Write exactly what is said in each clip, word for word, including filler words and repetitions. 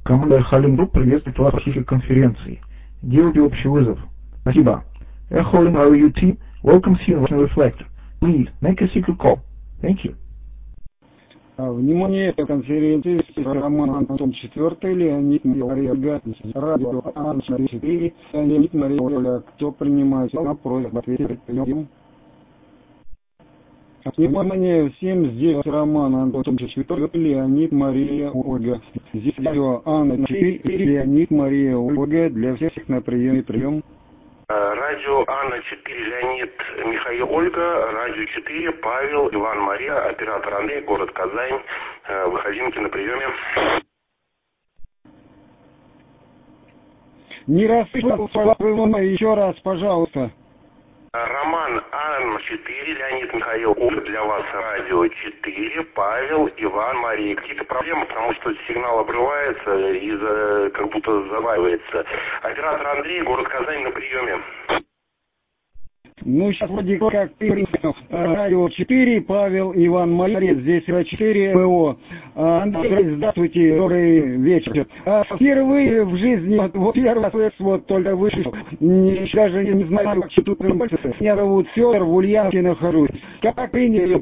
Команда Халим Групп приветствует вас в архиве конференции. Делайте общий вызов. Спасибо. Hallim R U T welcomes you in Reflect. Please make a secret call. Thank you. Внимание, конференции Роман Антон четвертый, Леонид Мария Гатис, радио Ан четыре, Леонид Мария Оля. Кто принимает на просьбу ответить? Прием. Внимание, всем здесь Роман Антон четвертый, Леонид Мария Ольга. Здесь радио Ан четыре, Леонид Мария Ольга. Для всех на приеме прием. Радио Анна четыре, Леонид, Михаил, Ольга. Радио четыре, Павел, Иван, Мария. Оператор Андрей, город Казань. Выходимки на приеме. Не расслышал, еще раз, пожалуйста. Роман Анна четыре, Леонид, Михаил, Ольга. Для вас радио четыре, Павел, Иван, Мария. Какие-то проблемы, потому что сигнал обрывается и за, как будто заваливается. Оператор Андрей, город Казань, на приеме. Ну, сейчас вроде как ты принял. Радио четыре, Павел, Иван, Мария. Здесь радио четыре, МО. Андрей, здравствуйте, добрый вечер. Впервые в жизни, вот первый раз вот только вышел. Даже не знаю, как тут работается. Меня зовут Федор, в Ульяновске нахожусь. Как приняли?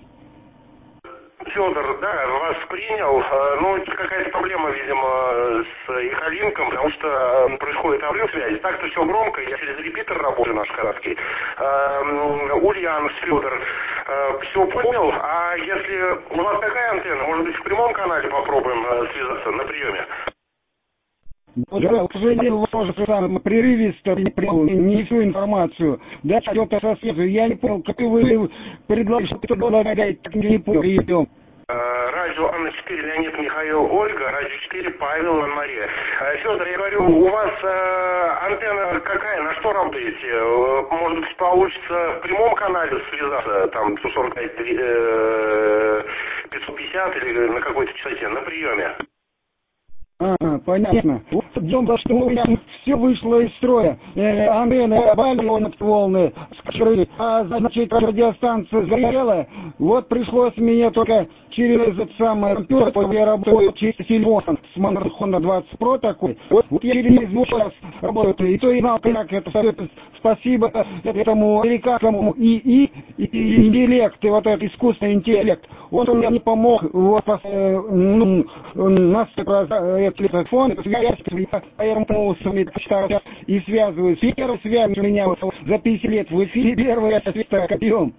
Федор, да, вас принял. Ну, какая-то проблема, видимо, с Ихалинком, потому что происходит обрыв связи. Так-то все громко, я через репитер работаю наш городский. Ульяновск, Федор, все понял. А если у вас какая антенна? Может быть, в прямом канале попробуем связаться на приеме? Да, к сожалению, тоже самое прерывисто не всю информацию. Да, что-то со связью. Я не понял, как вы предложили, что кто-то предлагает, так не понял. Радио Анна четыре, Леонид, Михаил, Ольга. Радио четыре, Павел, Иван, Мария. Федор, я говорю, у вас э, антенна какая? На что работаете? Может быть, получится в прямом канале связаться, там, сто сорок пять, э, пятьсот пятьдесят или на какой-то частоте, на приеме? А, понятно. Вот в том, что у меня все вышло из строя. Э, антенны, баллоны, волны, скрыли, а значит, радиостанция сгорела. Вот пришлось мне только через этот самый компьютер, я работаю через телефон с Honda двадцать Pro такой. Вот, вот я через него раз работаю, и то и знал, как это все. Спасибо этому американскому ИИ, интеллект, и вот этот искусственный интеллект. Он мне не помог, вот, э, ну, нас телефон, поэтому и связываюсь. Первый связь у меня вот за пятьдесят лет в эфире, первый я света копьем.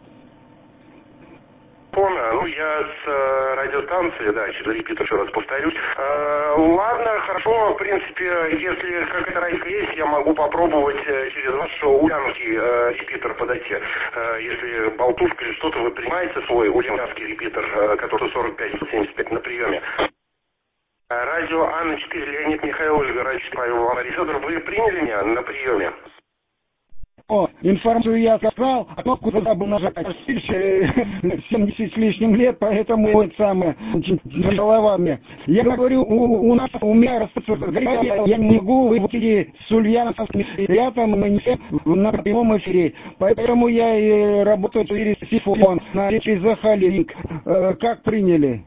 Помню, ну я с э, радиостанции, да, через репитер еще раз повторюсь. Э, ладно, хорошо, в принципе, если какая-то разница есть, я могу попробовать э, через ваш ульяновский э, репитер подойти. Э, если болтушка или что-то, вы принимаете свой ульяновский репитер, э, который сорок пять семьдесят пять на приеме. Радио Анна четыре, Леонид, Михаил, Ольга, радио четыре, Павел, Мария. Федор, вы приняли меня на приеме? О, информацию я сказал, а кнопку забыл нажать. семьдесят с лишним лет, поэтому это самое, голова мне. Я говорю, у, у нас, у меня растут, я не могу выйти с ульяновским ребятам на прямом эфире. Поэтому я и работаю через телефон, через Захалинк. Как приняли?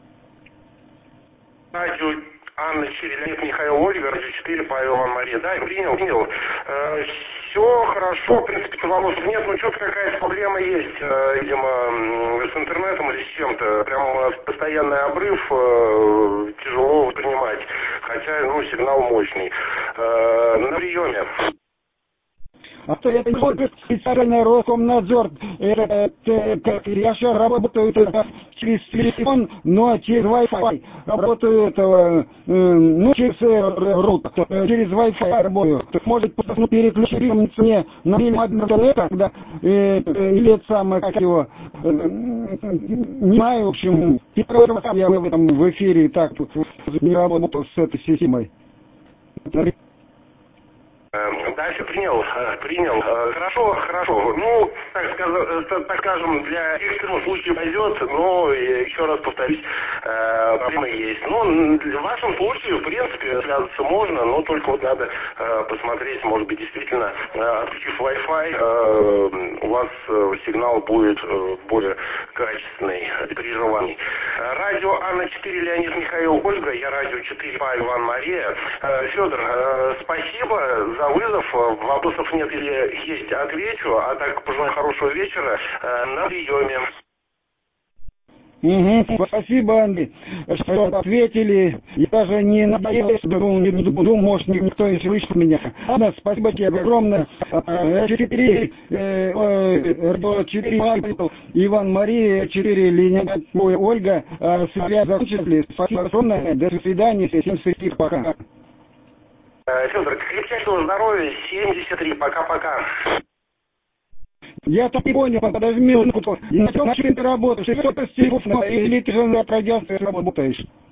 Радио Анна четыре, Леонид, Михаил, Ольга, радио четыре, Павел, Иван, Мария. Да, принял, принял. Э, все хорошо, в принципе, вопросов нет, но что-то какая-то проблема есть, э, видимо, с интернетом или с чем-то. Прям постоянный обрыв, э, тяжело воспринимать, хотя, ну, сигнал мощный. Э, на приеме. А то это не специальный Роскомнадзор. Это, это, я сейчас работаю это, через телефон, но через Wi-Fi. Работаю этого, э, ну, через рут, через Wi-Fi работаю. Может, ну, переключиться мне на интернет, когда, э, или это самое, как его, э, не знаю, в общем, первый раз я в этом в эфире так не работал с этой системой. Да, принял, принял. Хорошо, хорошо. Ну, так, сказ... так скажем, для экстренных случаев пойдет, но еще раз повторюсь, проблемы есть. Ну, в вашем случае, в принципе, связаться можно, но только вот надо посмотреть, может быть, действительно, отключив Wi-Fi, у вас сигнал будет более качественный, прерываний. Радио Анна четыре, Леонид Михаил Ольга, я радио четыре, Павел Иван Мария. Федор, спасибо за вызов. Вопросов нет или есть, отвечу. А так, пожелаю хорошего вечера. На приеме. Угу, спасибо, Андрей, что ответили. Я даже не надеялся, думал, не думал, может, никто не слышит меня. Ладно, спасибо тебе огромное. четыре, четыре, Иван Мария, четыре, Леонид Ольга, связь закончили. Спасибо огромное. До свидания, всем счастливо, пока. Федор, крепчайшего здоровья, семьдесят три, пока-пока. Я так не понял, подожди минутку. На чем ты работаешь? Что ты с телефона? Или ты же на радиостанции работаешь?